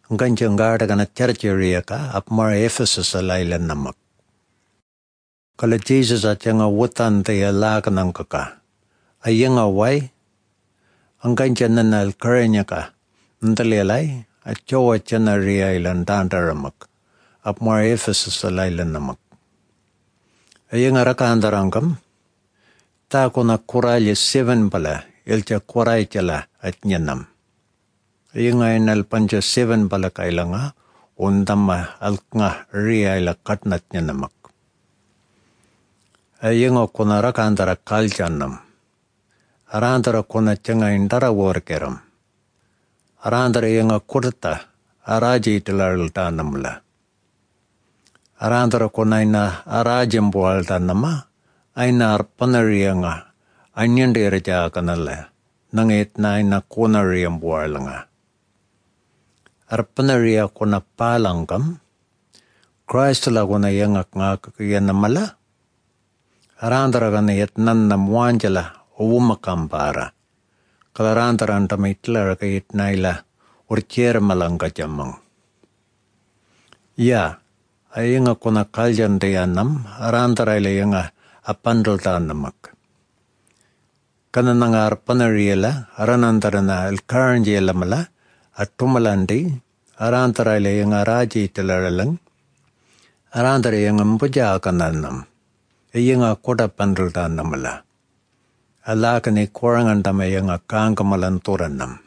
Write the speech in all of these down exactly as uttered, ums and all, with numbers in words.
Ganjangada gana terjeriaka apmar Ephesus alailan namak. Kala Jesus atjanga wutan te alaganang kaka. Ayanga wai. Angganjana al karanyaka. Ndalelai achowa chana ria ilan dandaramak. Apmar Ephesus alailan namak. Ayanga rakaandarangam. Ta kuna kuralya seven pala. Ilja kuray chala at nyanam. Ayanga inal panja seven pala kailanga. Undama alknga ria ila katnat nyanamak. Ayanga kuna rakaandara kaljanam. Arandara kuna changa indara workeram. Arandara yanga kurta araji itilaralta namla. Arandara kuna ina arajimbo alta nama. Aina arpanariyanga anyandira jakanala. Nangit na ina kunariyambo alanga. Arpanariya kuna palangam. Christ la kuna yanga ngakakayanamala. Arandara kana yatnan na muanjala umakambara. Kalarandara antama itlara ka yatnaila urchera malanga jamang. Ya, ayanga kuna kaljan dayanam, arandara ila yanga apandal tanamak. Kana nanga arpanariyala, aranandara na alkaranjiyala mala, atumalandi, arandara ila yanga raji itilaralang, arandara yanga mpuja kananam. Iyanga koda pandalta namala. Alakani korangandama yanga kangamalanturanam.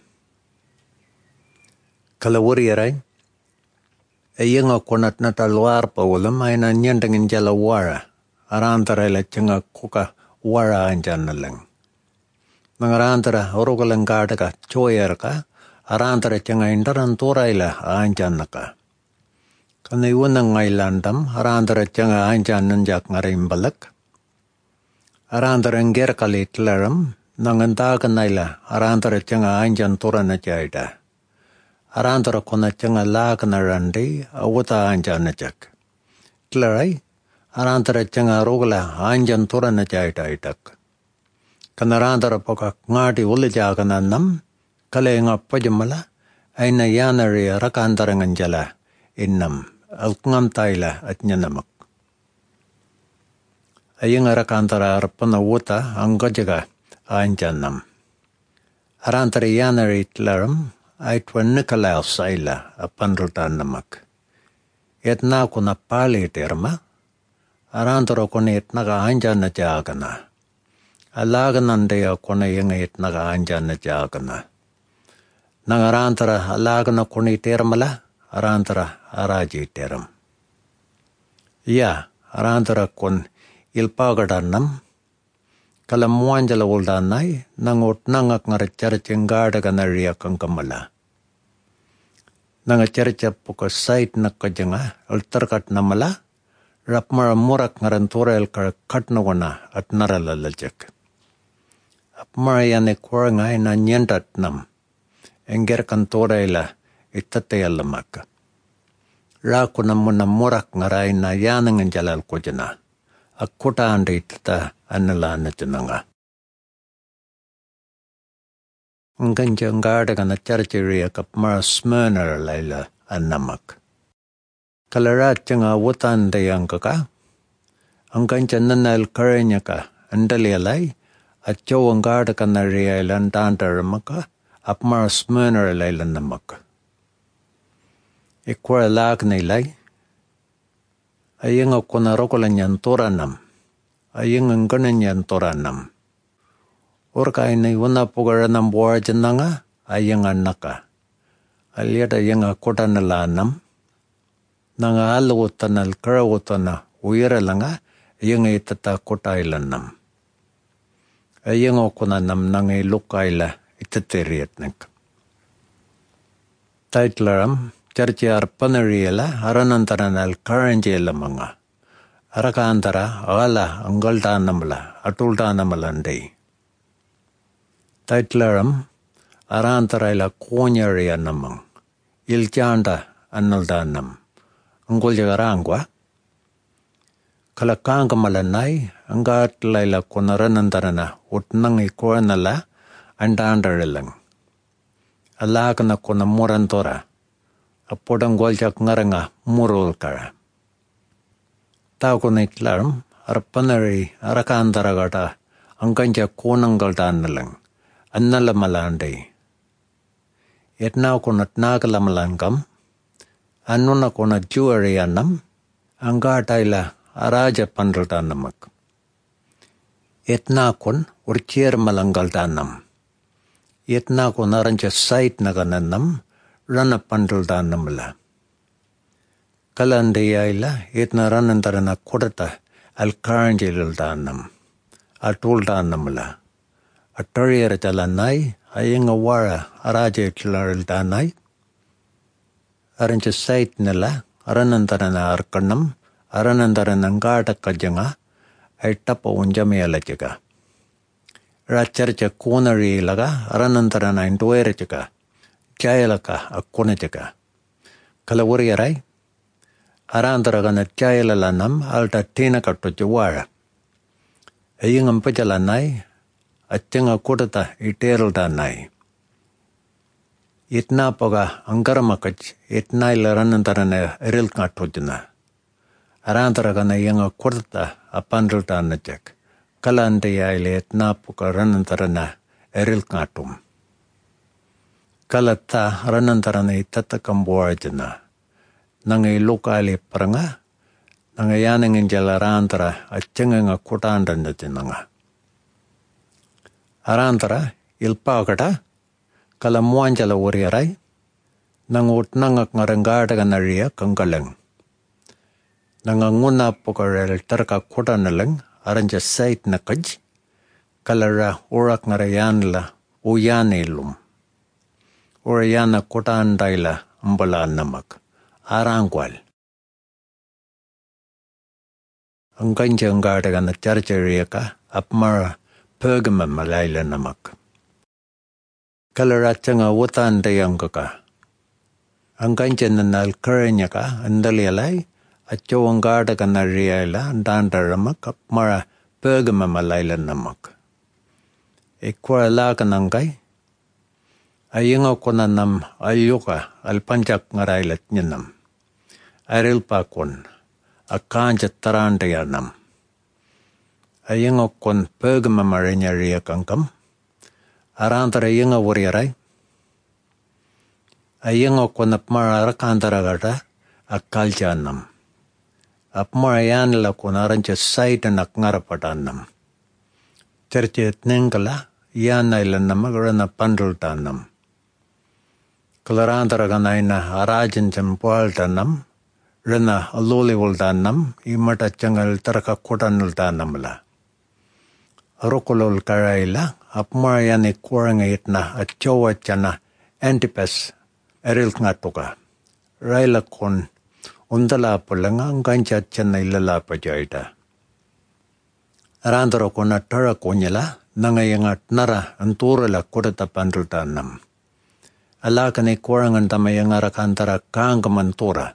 Kalawuriyaray. Iyanga konat natalwar pa ulam ayna nyandangin jala wara. Arantara ila changa kuka wara anjan nalang. Nangarantara orugalang gardaka choyarka. Arantara changa indarantura ila anjan naka. Kana iwanang ngailandam, arandara changa anjan nanjak ngarimbalak. Arandara nger kalit laram, nangandagan naila, arandara changa anjan turana jaida. Arandara kona changa lagana randi, awata anjan najak. Tlaray, arandara changa rogla anjan turana jaida itak. Kana arandara poka ngadi ulijagananam, kale nga pajamala, ayna yanari rakandaranganjala, innam. Alkngam taila at nyanamak. Ayang arakantara arpana wuta anggajaga anjanam. Arantara yanari itlaram aitwa nikalaw saila apandrutan namak. Etna kuna pali terma. Arantara kuna etnaga anjana jagana. Alaganandaya kuna yung etnaga anjana jagana. Nangarantara alagana kuna termala. Arantara araji teram. Ya, arantara kun ilpagadanam. Kalamuanjala uldanay, nangot nangak ngaracharachengada ganariya kangkamala. Nangacharcha puka sait nakajanga, altarkat namala, rapmara murak ngarantura ilkar katnawana at naralalajak. Apmara yane kurangay na nyendat nam, engger kantora ila, itatayalamak. Raku namun namurak ngaray na yanang ang jalal ko dyan na. Akuta anda itata anala na dyan nga. Ang ganjang gada ka na charchiriya kapmara smerner layla anamak. Kalarat yung awutan dayang kaka. Ang ganjang nanal karanya ka andalialay at yaw ang gada ka na riya ilan dandaramaka apmara smerner layla namak. Ikwa lag nilay. Ayang ako na rokolan yan toranam. Ayang ang ganan yan toranam. Or kaya na iwana pugara ng buwar dyan na nga. Ayang anak ka. Aliyad ayang ako na nalanam. Nangaalawotan al karawotan na uwira lang nga. Ayang itatakot aylanam. Ayang ako na nam nangilukayla itatiriat nag. Taitlaram. Charcha arpanariyala aranantaranal karanjela mga. Arakantara ala anggaltanamala atultanamalanday. Taitlaram arantara ila konyariya namang. Ilchanda analdanam. Anguljagarangwa. Kalakang kamalanay anggat layla kunaranantarana utnang ikuanala andandaralang. Alak na kunamurantora. Apodang goljak ngaranga murul kara. Tau kunik larm arpanari arakantara gata angkanja konangal tanalang annala malandi. Etna kunat nagala malangam annuna kunat jewelry annam angataila araja pandal tanamak. Etna kun urchier malangal tanam. Etna kun aranja site naganannam rana pandal tanamala. Kalandayaila etna ranantarana kodata alkaranjilal tanam. Atul tanamala. Atarier talanai ayinga wara araja chilaril tanai. Aranja site nila aranantarana arkanam aranantarana ngata kajanga ay tapa unjamela jaga. Racharcha kunari laga aranantarana intuere jaga. Jayalaka akuna jaga. Kalawari aray. Arantaragana jayalalanam alta tina katto jawara. Ayingam pajalanay atjanga kodata iteral danay. Itna paga angaramakaj itna ilaranantarana eril katto jana. Arantaragana yanga kodata apandal danajak. Kalandaya ile itna paga ranantarana eril kattum. Kalata ranantarana itatakam buarjana. Nangai lokali paranga. Nangai yanangin jalarantara atjanga nga kotandan na jinanga. Arantara ilpakata kala muanjala wariaray nangut nangak ngarangada ganariya kangkalang. Nanganguna pokarel tarka kotanalang aranja sait na kaj kalara urak ngarayanla uyanilum. Urayana kotandaila ambala namak. Arangwal. Ang kanjang gada na charchariaka apmara Pergama malayla namak. Kalaratanga wutan dayang kaka. Ang kanjan na nalkaranya ka andalialay at yung gada ka na riayla andandaramak apmara Pergama malayla namak. Ikwala ka nangkay. Ayingaw ko na nam ayuka alpanjak ngaraylat nyanam. Aril pakon akanjat tarandayanam. Ayingaw kon Pergama marinya riya kangkam. Arantara ayingaw wariaray. Ayingaw kon apmara arakantara gata akaljanam. Apmara yanila kon aranja saita nakngarapatanam. Tercet nengkala yana ilan namagara pandal tanam. Kalarantara ganayna arajan jampual tanam, rena aloliwal tanam, imata changal taraka kotanul tanamla. Arokolol karayla, apmarayani kurangayit na at chowa chana Antipas eril ngatuka. Rayla kon undala palang ang kanchat chana ilala pajaita. Arantara kon at tara konyala, nangayangat nara anturala kodata pandal tanam. Alaka ni kurangan tamayang arakantara kaangkamantura.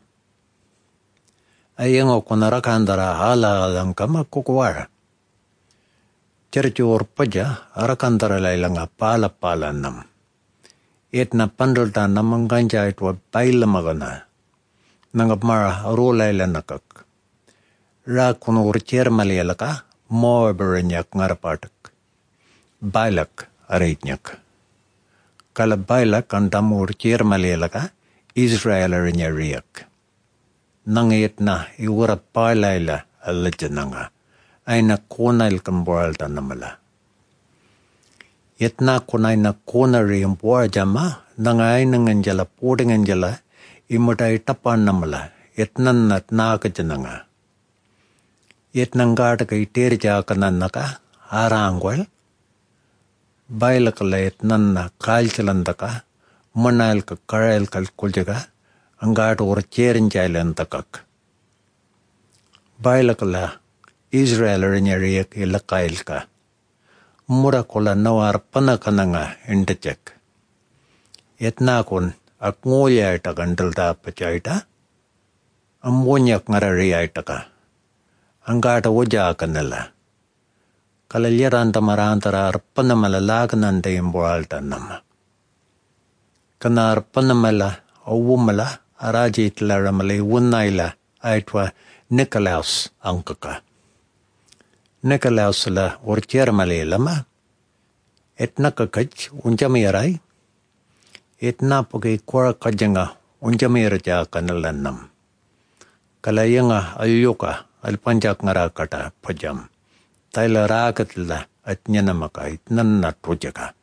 Ayang ako narakantara hala alang kamakukuwara. Cerci orpaja arakantara laylang apala-pala nam. It na pandalta namang kanja itwa baila magana. Nangapmara arulayla nakak. Ra kuno urcher malialaka mo berenyak ngarapatak. Bailak aritnyak. Kala bailak ang damur kirmalilaka, Israel arinya riyak. Nangit na iwara pailayla aladyan nga, ay nakunail kambual tanamala. Yet na kunay na kunari ang buwa jama, nangay nanganjala puding anjala, imutay tapan namala, yet nanat nakadyan nga. Yet nanggata kay tirja kananaka, harangwal, Bailakalayat nanna kalchalandaka, manal ka karel kalkuljaga, anggato urcherin jailantakak. Bailakala, Israel rinyariyak ilakail ka. Murakola nawar panakananga indachek. Yatnakon ak nguya ita gandalda pachaita, amunyak ngarariya ita ka. Anggato wajaka nila. Kalalyaran tamarantara arpana malalaga nanda yung buhalta nama. Kana arpana mala awumala araji itlaramali unnaila aitwa Nikolaus angkaka. Nikolaus la urchermali lama etna kakaj unjamirai etna pogi kwara kajanga unjamirja kanalanam. Kalayanga alyuka alpanjak ngarakata pajam. Taila rakatla atnyanamaka itnanna tujaka.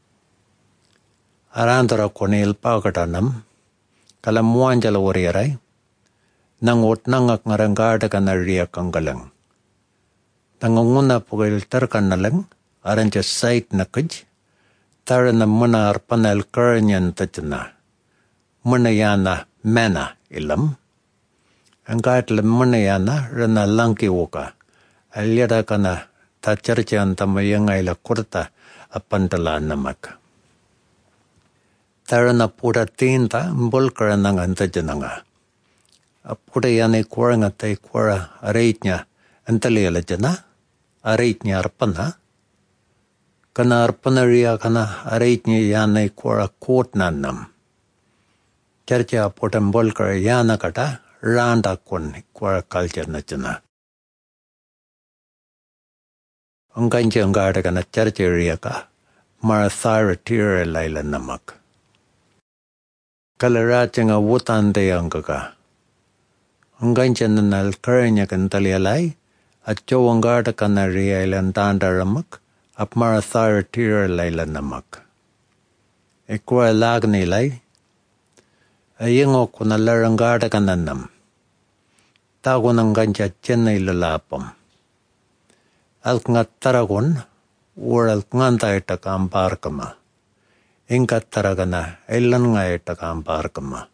Arantara konil pakatanam kala muanjala wariarai nangot nangak ngarangada kanaria kangalang. Tangunguna pugil tarkanalang aranja sait nakaj tarana muna arpanal karanyan tajana. Muna yana mana ilam. Angkatla muna yana rana langki woka. Alyada kana tacharchan tamayangay la kurta apantala namak. Tarana pura tinta mbulkara nang antajananga. Apura yani kuranga tay kura aritnya antalila jana. Aritnya arpana. Kana arpana ria kana aritnya yani kura kot nanam. Charcha apura mbulkara yana kata randa kun kura culture na jana. Angkancha angada kana charcha ria ka marathara tira laila namak. Kalarachanga wutande angaka. Angkancha nanal karanya kantalialai at chowangada kana ria ilantanda ramak ap marathara tira laila namak. Ikwa lagni lai ayingo kuna larangada kananam. Tago nangkancha chenay lalapam. Alk nga taragon or alk nganta ita kamparkama. Inka taragana ilan nga ita kamparkama.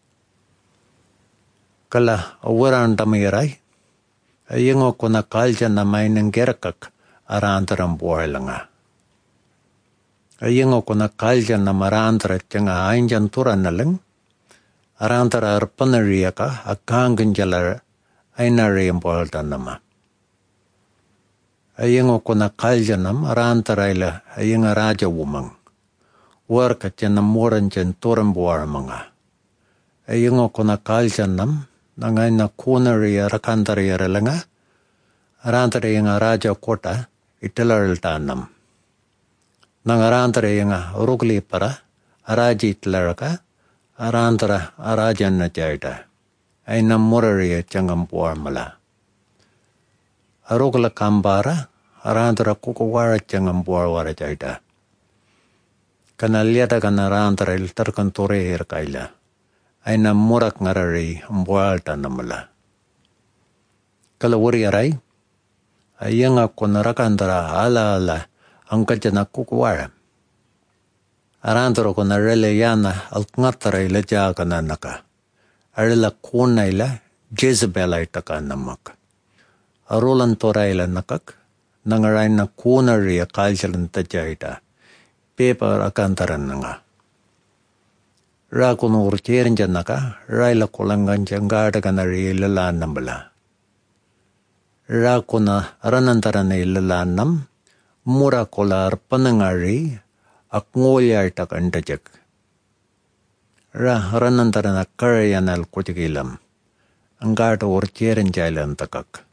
Kala awaran tamiray ayingo kuna kalja na may nanggerakak arantaram buhay langa. Ayingo kuna kalja na marantara tiyanga ainjan turan na lang arantara arpanariya ka akanggan jalar ay nariyang buhay tanama. Ayingo kuna kaljanam arantarayla ayinga raja wumang. Warka tiyana moran tiyan turan buwar mga. Ayingo kuna kaljanam nangay na kunariya rakantariya ralanga. Arantariya nga raja kota itilaral tanam. Nang arantariya nga rugli para araji itilaraka. Arantara arajan na tiyayta. Ay namurariya tiyangam buwar mala. Arugla kambara arantara kukuwara tiyangam buwar wara tiyayta. Kanaliyata kana arantara iltarkan turehir kaila. Ay namurak ngarari buwar tanamala. Kalawari aray. Ayanga kunarakantara ala ala ang kajana kukuwara. Arantara kunarele yana alkngatara ila jaka nanaka. Arila kuna ila Jezebel ay taka namak. Arulan toraila nakak, nangarain na kunariya kalsalan tajayta, pepa akantaran nga. Rakun urtirin dyan naka, raila kulangan dyan gada ka na rin ilalaan ng bala. Rakun na aranantaran na ilalaan nam, mura kular panangari, ak ngolyar takan tajak. Ra aranantaran na karayan al kutikilam, ang gada urtirin dyan takak.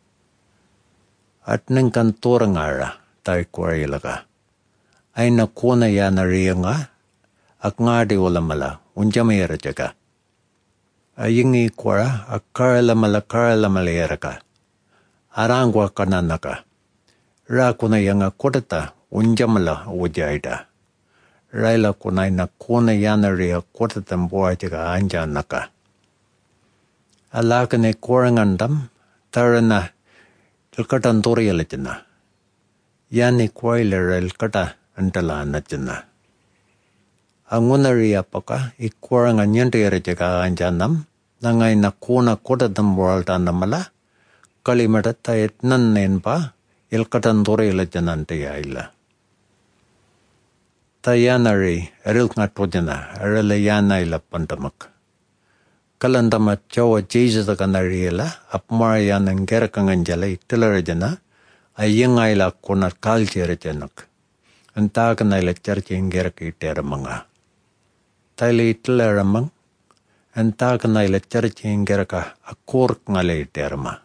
At nang kantorang ara, tayo kwari laka. Ay nakuna ya na riya nga, ak nga di wala mala, unja mayara jaga. Ay yung ikwara, ak karala mala karala malayara ka. Arangwa ka na naka. Ra kuna ya nga kutata, unja mala ujayda. Raila kunay nakuna ya na riya kutatan buhay jaga anja naka. Alaka ni kurangandam, tara na, ilkata antoriya jana. Yani kwaila ilkata antala na jana. Angunariya paka ikwara nga nyantira jaga anjanam nangay nakuna kota tambural tanamala kalimata tayet nannen pa ilkata antoriya jana antaya ila. Tayanari eril nga to jana eril yana ila pantamak. Kalandama chawa Jesus kanariyala apmarayan ng gerakangan jala itilara jana ay yung ayla kunat culture janak. Antakan ayla church yung gerak itera mga. Tayla itilara mang Entah kena ila cercing geraka akur ngale terma.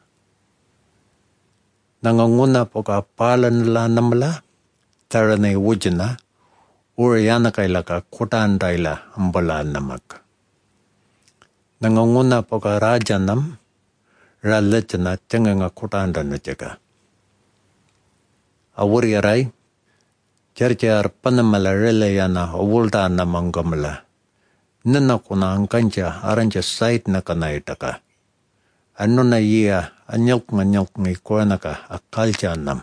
Nanganguna poka palan la namla, tarane wujina, uriyana kailaka kutan daila ambala namak. Nanganguna poka raja nam, ralechana tenganga kutan dana jaga. Awuri arai, cercar panamala relayana awulta namangamala. Nana kuna angkanca aranja sait na kanaitaka. Ano na iya anyok nganyok ngi kuanaka akalca nam.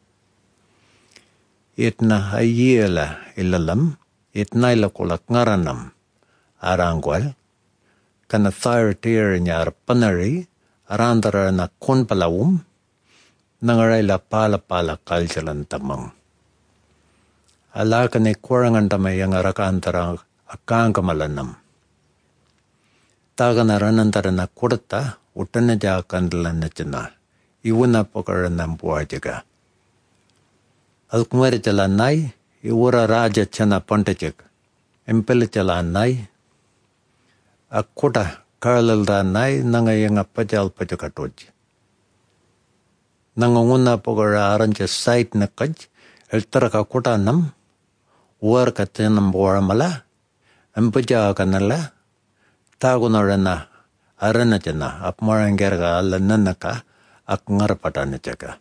Itna ayela ilalam, itna ila kulak ngaranam. Arangwal, kana thair tir nyar panari, arandara na kun palawum, nangaray la pala pala kalcalan tamang. Alaka ni kurangan tamay ang arakantara akang kamalanam. Taga na ranantara na kurta, utana ja kandalan na jana. Iwana pokaran ng buhay jaga. Alkumari jalan nai, iwara raja chana pantajag. Empele jalan nai, akuta karlal da nai nangayang apajal pajakatoj. Nangunguna pokara aranja sait na kaj, eltara ka kuta nam, war ka tinam buwara mala, empaja kanala, tago na rana, arana jana, apmaranggerga ala nanaka, ak ngarapatana jaga.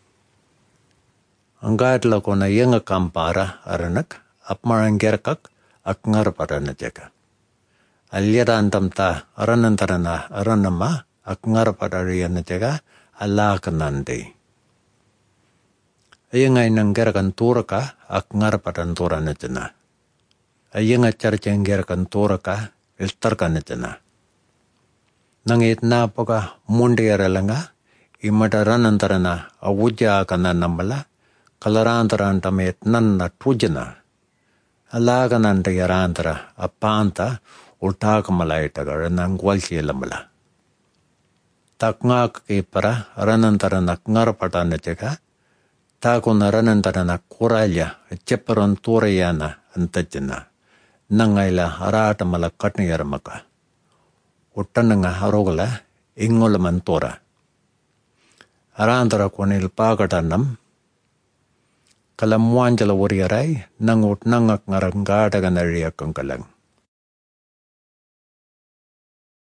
Anggat lako na yenga kampara aranak, apmaranggerkak, ak ngarapatana jaga. Alira antamta aranantarana aranama, ak ngarapatariana jaga, alakanandi. Ayangay nanggerakan turaka, ak ngarapatan turana jana. Ayanga charchang gerakan turaka, iltarkan jana. Nangit na poka mundi aralanga, imadaranantarana awuja kana namala, kalarantaran tamet nanna tujana. Alakananda yarantara apanta ultakamalaitaga ranangwalsi lamala. Takngak kipara ranantarana ngarapatana jaga, tako na ranantarana kuralya ceparon turayana antajana. Nangayla harata malakatni yaramaka. Utananga harogala ingola mantora. Arantara konil pagatanam. Kalamuanjala wariaray nangut nangak ngarangada ganariya kangkalang.